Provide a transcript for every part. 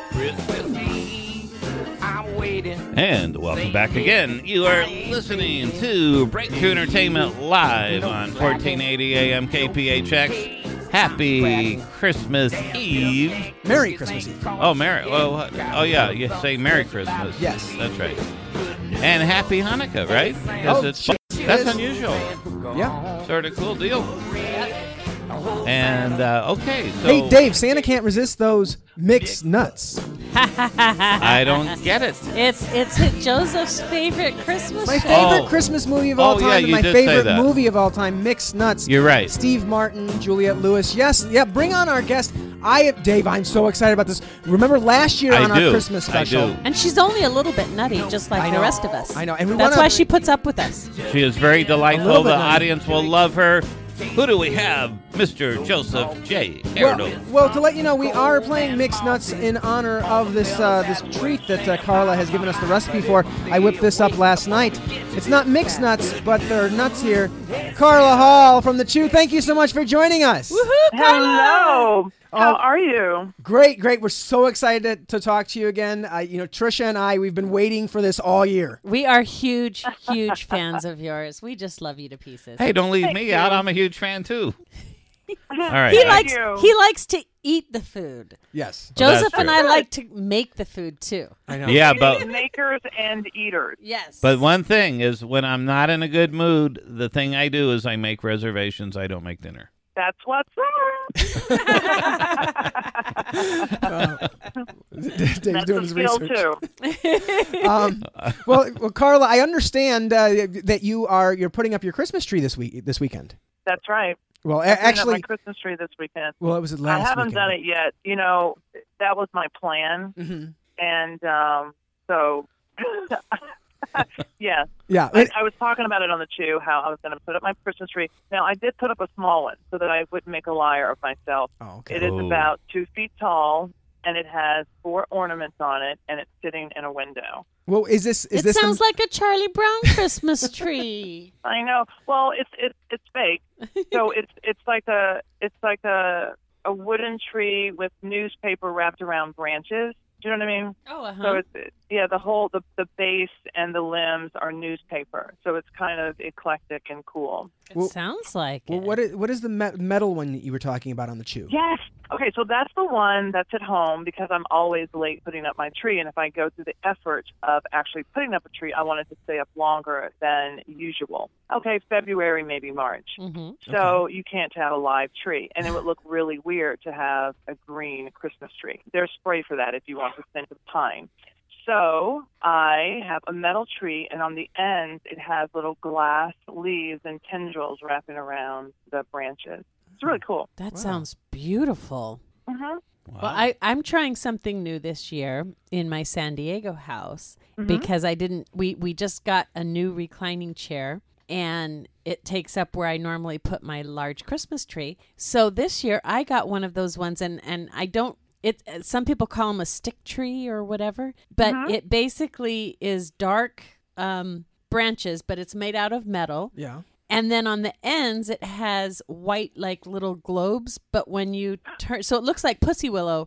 Christmas Eve, I'm waiting. And welcome back again. You are listening to Breakthrough Entertainment live on 1480 AM KPHX. Happy Christmas Eve. Merry Christmas Eve. Oh, yeah, you say Merry Christmas. Yes. That's right. And Happy Hanukkah, right? That's unusual. Yeah. Sort of cool deal. And, okay, so... Hey, Dave, Santa can't resist those mixed nuts. I don't get it. It's Joseph's favorite Christmas My show. favorite Christmas movie of all Oh, time, yeah, and you my did say favorite that. movie of all time, Mixed Nuts. You're right. Steve Martin, Juliette Lewis. Yes, yeah, bring on our guest. Dave, I'm so excited about this. Remember last year on our Christmas special? I do. And she's only a little bit nutty, just like the rest of us. I know. And that's why she puts up with us. She is very delightful. little bit The nutty. audience will love her. Who do we have? Mr. Joseph J. Erdo. Well, to let you know, we are playing Mixed Nuts in honor of this treat that Carla has given us the recipe for. I whipped this up last night. It's not mixed nuts, but there are nuts here. Carla Hall from The Chew, thank you so much for joining us. Woohoo, Carla! Hello. How are you? Great. We're so excited to talk to you again. Trisha and I, we've been waiting for this all year. We are huge, huge fans of yours. We just love you to pieces. Hey, don't leave Thank me you. out. I'm a huge fan, too. All right. He likes to eat the food. Yes. Joseph that's and true. I like to make the food too. I know. Yeah, but Makers and eaters. Yes. one thing is when I'm not in a good mood, the thing I do is I make reservations. I don't make dinner. That's what's Dave's That's doing a his skill research. too. Well, Carla, I understand that you're putting up your Christmas tree this weekend. That's right. Well, Putting up actually, my Christmas tree this weekend. well, it was last I haven't weekend. done it yet. You know, that was my plan, Mm-hmm. and so yeah. Yeah. I was talking about it on the Chew, how I was going to put up my Christmas tree. Now, I did put up a small one so that I wouldn't make a liar of myself. Oh, okay. It is Oh. about 2 feet tall, and it has 4 ornaments on it, and it's sitting in a window. Well, is this it this sounds like a Charlie Brown Christmas tree. I know. Well, it's fake. So it's like a wooden tree with newspaper wrapped around branches. Do you know what I mean? Oh, uh-huh. So the base and the limbs are newspaper. So it's kind of eclectic and cool. It sounds like Well, it. what is the metal one that you were talking about on the Chew? Yes. Okay, so that's the one that's at home because I'm always late putting up my tree. And if I go through the effort of actually putting up a tree, I want it to stay up longer than usual. Okay, February, maybe March. Mm-hmm. So you can't have a live tree. And it would look really weird to have a green Christmas tree. There's spray for that if you want to scent of pine. So I have a metal tree, and on the ends it has little glass leaves and tendrils wrapping around the branches. It's really cool. That sounds beautiful. Mm-hmm. Wow. Well, I'm trying something new this year in my San Diego house because we just got a new reclining chair and it takes up where I normally put my large Christmas tree. So this year I got one of those ones and I don't, some people call them a stick tree or whatever, but it basically is dark branches, but it's made out of metal. Yeah. And then on the ends, it has white, like little globes. But when you turn, so it looks like pussy willow,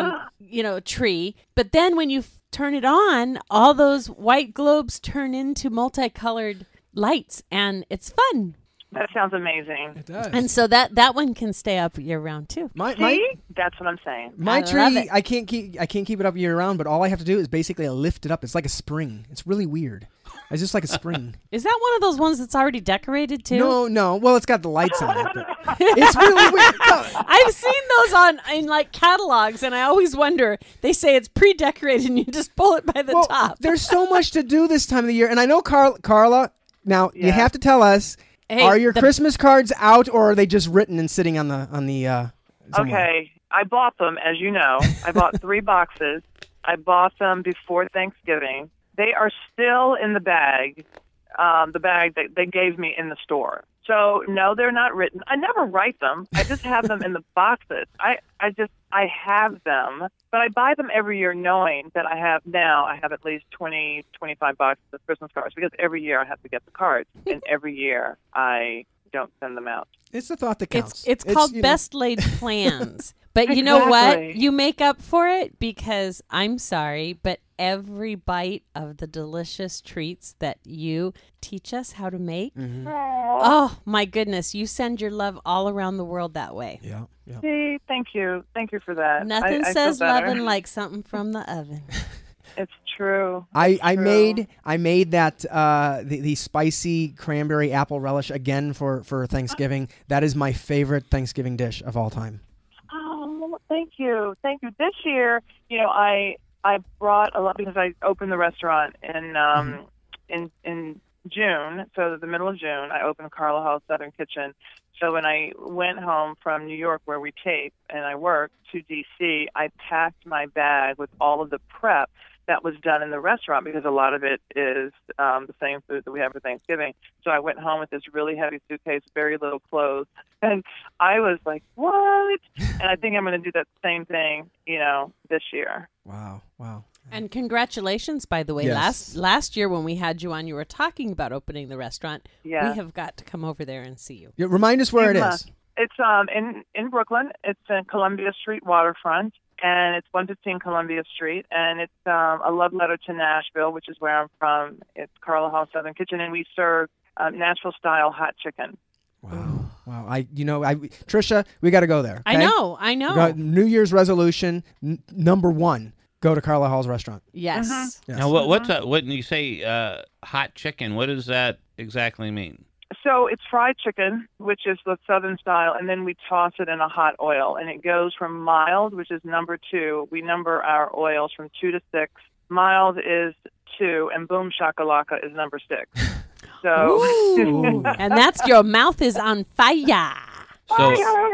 tree. But then when you turn it on, all those white globes turn into multicolored lights, and it's fun. That sounds amazing. It does. And so that one can stay up year round too. See? That's what I'm saying. My I love tree, it. I can't keep it up year round, but all I have to do is basically lift it up. It's like a spring. It's really weird. It's just like a spring. Is that one of those ones that's already decorated too? No. Well, it's got the lights on it. But it's really weird. No. I've seen those in like catalogs, and I always wonder. They say it's pre-decorated, and you just pull it by the Well, top. there's so much to do this time of the year, and I know Carla. Now you Yeah. have to tell us: Hey, are your the- Christmas cards out, or are they just written and sitting on the somewhere? Okay, I bought them, as you know. I bought 3 boxes. I bought them before Thanksgiving. They are still in the bag that they gave me in the store. So, no, they're not written. I never write them. I just have them in the boxes. I have them, but I buy them every year knowing that I have at least 20, 25 boxes of Christmas cards because every year I have to get the cards. And every year I don't send them out. It's the thought that counts. It's called you know, best laid plans. But you know what? Exactly. You make up for it because I'm sorry, but every bite of the delicious treats that you teach us how to make, oh my goodness, you send your love all around the world that way. Yeah. See, thank you for that. Nothing I feel says better. loving like something from the oven. It's true. I True. made that the spicy cranberry apple relish again for Thanksgiving. That is my favorite Thanksgiving dish of all time. Oh, thank you. This year, I brought a lot because I opened the restaurant in June, so the middle of June. I opened Carla Hall Southern Kitchen. So when I went home from New York, where we tape and I work, to D.C., I packed my bag with all of the prep that was done in the restaurant because a lot of it is the same food that we have for Thanksgiving. So I went home with this really heavy suitcase, very little clothes, and I was like, what? And I think I'm going to do that same thing, this year. Wow. And congratulations, by the way. Yes. Last year when we had you on, you were talking about opening the restaurant. Yeah. We have got to come over there and see you. Yeah, remind us where it is. It's in Brooklyn. It's in Columbia Street waterfront, and it's 115 Columbia Street, and it's a love letter to Nashville, which is where I'm from. It's Carla Hall Southern Kitchen, and we serve Nashville-style hot chicken. Wow. Trisha, we got to go there. I okay? know. We got New Year's resolution number 1. Go to Carla Hall's restaurant. Yes. Mhm. Yes. Now, when you say hot chicken, what does that exactly mean? So it's fried chicken, which is the Southern style, and then we toss it in a hot oil, and it goes from mild, which is number 2. We number our oils from 2 to 6. Mild is 2, and boom shakalaka is number 6. So, Ooh. And that's your mouth is on fire. So,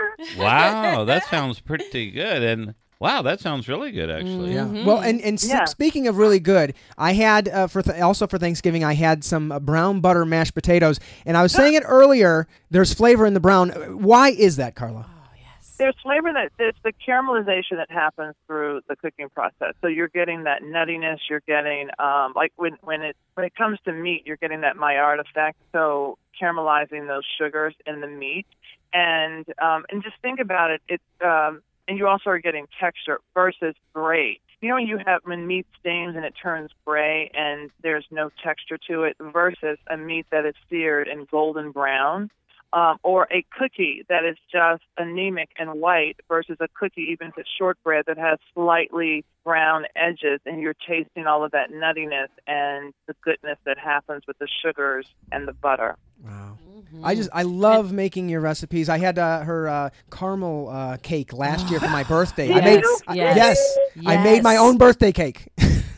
wow, that sounds pretty good. And wow, that sounds really good, actually. Yeah. Mhm. Well, and Yeah. speaking of really good, I had also for Thanksgiving I had some brown butter mashed potatoes, and I was saying it earlier. There's flavor in the brown. Why is that, Carla? there's flavor that it's the caramelization that happens through the cooking process. So you're getting that nuttiness. You're getting like when it comes to meat, you're getting that Maillard effect. So caramelizing those sugars in the meat, and just think about it. It's and you also are getting texture versus gray. You know, when meat stains and it turns gray and there's no texture to it, versus a meat that is seared and golden brown. Or a cookie that is just anemic and white versus a cookie, even if it's shortbread, that has slightly brown edges, and you're tasting all of that nuttiness and the goodness that happens with the sugars and the butter. Wow. I love making your recipes. I had her caramel cake last year for my birthday. Yes, yes. I yes. made my own birthday cake.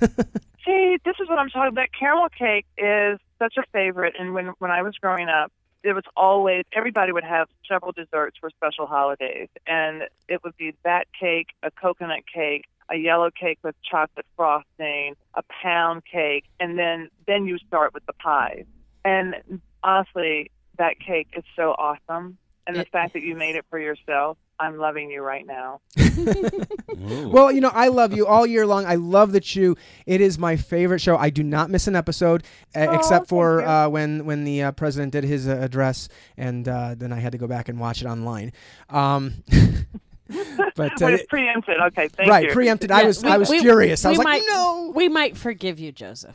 See, this is what I'm talking about. Caramel cake is such a favorite, and when I was growing up, it was always, everybody would have several desserts for special holidays, and it would be that cake, a coconut cake, a yellow cake with chocolate frosting, a pound cake, and then you start with the pies. And honestly, that cake is so awesome, and the fact that you made it for yourself, I'm loving you right now. Well, you know, I love you all year long. I love that it is my favorite show. I do not miss an episode, except for when the president did his address, and then I had to go back and watch it online. But When it's preempted. Okay, thank you. right, preempted. I was furious. I was like, no. We might forgive you, Joseph.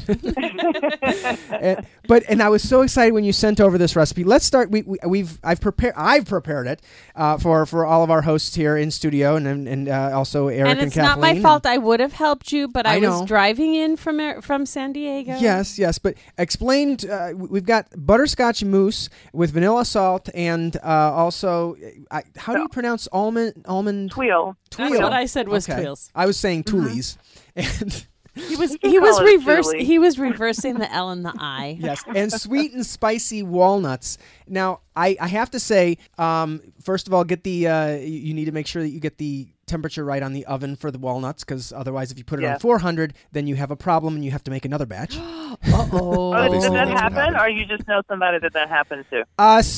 And I was so excited when you sent over this recipe. Let's start. I've prepared it for all of our hosts here in studio, and also Eric and Kathleen. And it's not my fault. I would have helped you, but I was know. driving in from San Diego. Yes. But explain. We've got butterscotch mousse with vanilla salt, and also how do you pronounce almond? Tweel. That's what I said was Okay. Tweels. I was saying Toolies, and He was call it Julie. he was reversing the L and the I. yes, and sweet and spicy walnuts. Now, I have to say, first of all, get the you need to make sure that you get the temperature right on the oven for the walnuts, because otherwise if you put it on Yes. 400, then you have a problem and you have to make another batch. Uh-oh. Did Obviously, that that's what happen, happened. or you just know somebody that happened to?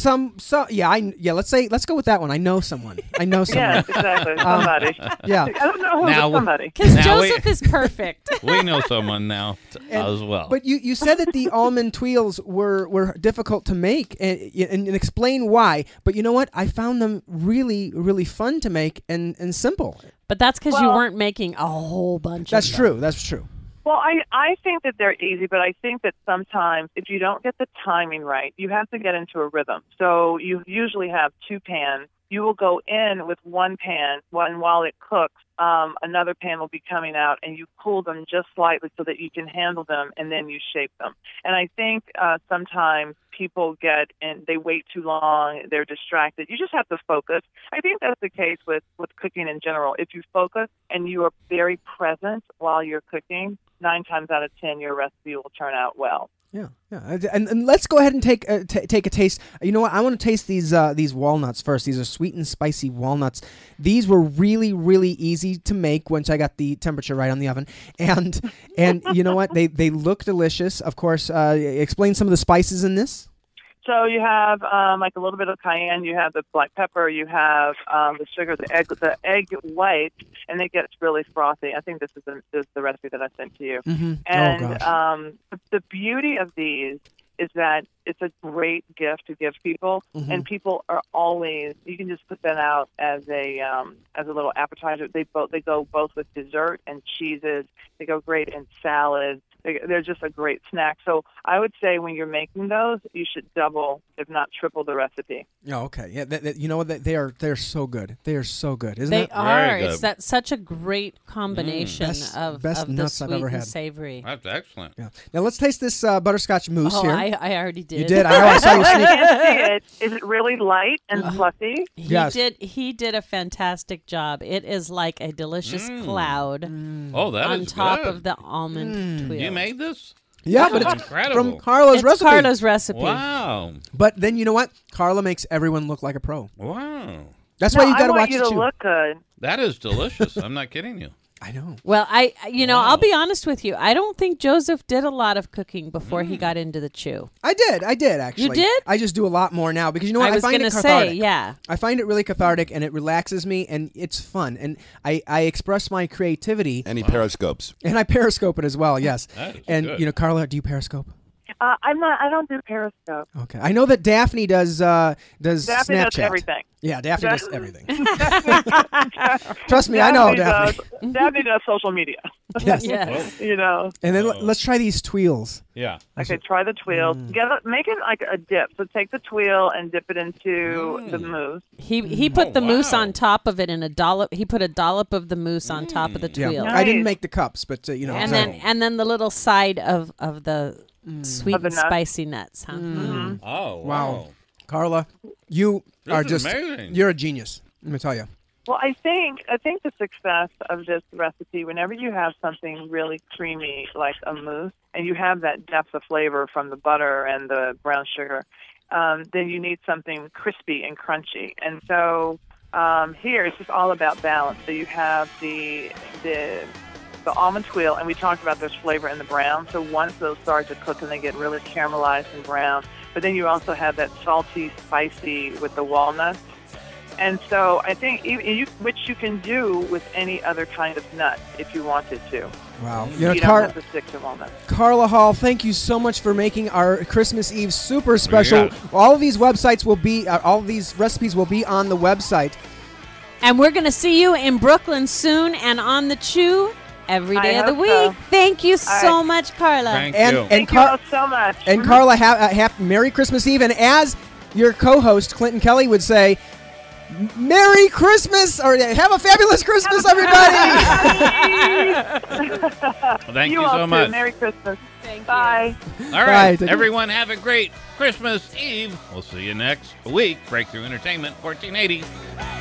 Let's go with that one. I know someone. Yes, exactly. Somebody. Yeah. I don't know who, Now- but somebody. Because Now Joseph is perfect. We know someone now as well. But you said that the almond twirls were difficult to make, and explain why. But you know what? I found them really, really fun to make and simple. But that's because you Well- weren't making a whole bunch That's of true. That's true. Well, I think that they're easy, but I think that sometimes if you don't get the timing right, you have to get into a rhythm. So you usually have 2 pans. You will go in with 1 pan, and while it cooks, another pan will be coming out, and you cool them just slightly so that you can handle them, and then you shape them. And I think sometimes people they wait too long, they're distracted. You just have to focus. I think that's the case with cooking in general. If you focus and you are very present while you're cooking, 9 times out of 10, your recipe will turn out well. Yeah. And let's go ahead and take a taste. You know what? I want to taste these walnuts first. These are sweet and spicy walnuts. These were really, really easy to make once I got the temperature right on the oven. And you know what? They look delicious. Of course, explain some of the spices in this. So you have like a little bit of cayenne, you have the black pepper, you have the sugar, the egg white, and it gets really frothy. I think this is the recipe that I sent to you. Mm-hmm. And the beauty of these is that it's a great gift to give people, and people are always. You can just put that out as a little appetizer. They go both with dessert and cheeses. They go great in salads. They're just a great snack. So I would say when you're making those, you should double, if not triple, the recipe. Oh, okay. Yeah, you know what? They're so good. They are so good, isn't They it? are. Very It's good. such a great combination of best the nuts I've sweet ever and had. savory. That's excellent. Yeah. Now let's taste this butterscotch mousse Oh, here. I already did. You did. I saw you I sneak. can't see it. Is it really light and fluffy? Yes. He did a fantastic job. It is like a delicious cloud Oh, that on is top good. of the almond twirl. You made this? Yeah, but That's it's incredible. from Carla's It's recipe. Carla's recipe. Wow. But then you know what? Carla makes everyone look like a pro. Wow. That's No, why you got I to want watch you the to chew. look good. That is delicious. I'm not kidding you. I know. Well, Wow. I'll be honest with you. I don't think Joseph did a lot of cooking before he got into the chew. I did actually. You did? I just do a lot more now because you know what? I was find going it to cathartic. say, yeah. I find it really cathartic and it relaxes me and it's fun and I express my creativity And he periscopes. and I periscope it as well. Yes. That is And good. you know, Carla, do you periscope? I don't do Periscope. Okay. I know that Daphne does Daphne Snapchat. does everything. Yeah, Daphne does Daphne- everything. Trust me, I know Daphne. Daphne does social media. Yes. Yes. You know. And then let's try these twirls. Yeah. Okay, try the tweel. Make it like a dip. So take the tweel and dip it into the mousse. He put the mousse wow. on top of it in a dollop. He put a dollop of the mousse on top of the Yeah. tweel. I didn't Nice. make the cups, but you know. And so- then the little side of the sweet Of the and nuts. spicy nuts. Huh? Oh, Wow. wow. Carla, you This are is just amazing. you're a genius. Let me tell you. Well, I think the success of this recipe, whenever you have something really creamy like a mousse, and you have that depth of flavor from the butter and the brown sugar, then you need something crispy and crunchy. And so here it's just all about balance. So you have the almond twirl, and we talked about there's flavor in the brown. So once those start to cook and they get really caramelized and brown, but then you also have that salty, spicy with the walnuts. And so I think which you can do with any other kind of nut if you wanted to. Wow. You don't have to stick to walnuts. Carla Hall, thank you so much for making our Christmas Eve super special. Yeah. All of these websites will be, all of these recipes will be on the website. And we're going to see you in Brooklyn soon and on the Chew every day I of the hope week. so. Thank you All so right. much, Carla. Thank And- you. and- Thank you all so much. And Carla, have Merry Christmas Eve. And as your co-host, Clinton Kelly, would say, Merry Christmas, or have a fabulous Christmas, everybody. Thank you all so too. much. Merry Christmas. Thank you. Bye. All Bye. right, Take care. everyone, have a great Christmas Eve. We'll see you next week. Breakthrough Entertainment, 1480.